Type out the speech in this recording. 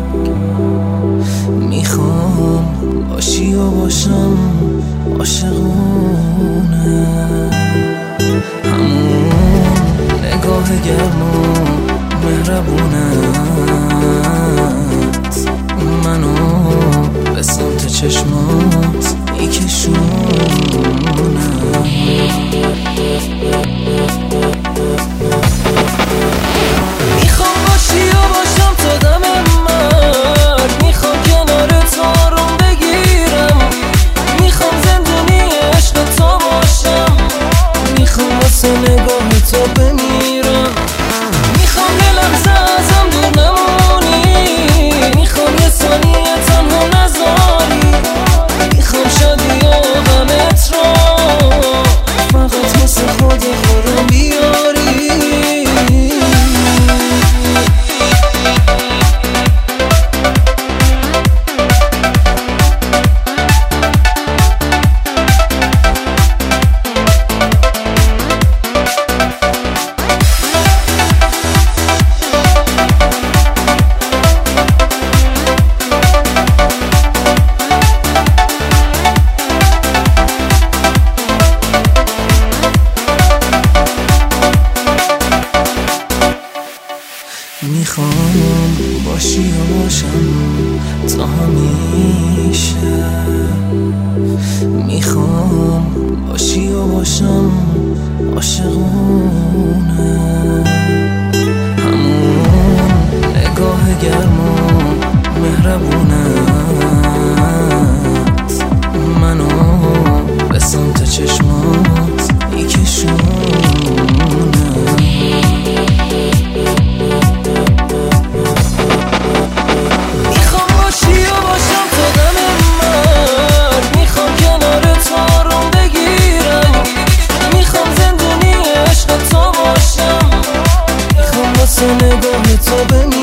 میخوام باشی و باشم عاشقونه، همون نگاه گرم و مهربونت منو به سمت چشمات میکشونه. میخوام باشی و باشم تا دم مرگ، میخوام کنار تو آروم بگیرم، میخوام زندونی عشق تو باشم، میخوام واسه نگاه تو بمیرم، میخوام یه لحظه ازم دور نمونی، میخوام یه ثانیه تنها نذاری، میخوام شادی و غمت رو فقط واسه خودم بیاری. میخوام باشی و باشم تا همیشه، میخوام باشی و باشم عاشقونه، همون نگاه گرم و مهربونت منو به سمت چشمات میکشونه. نگاه تو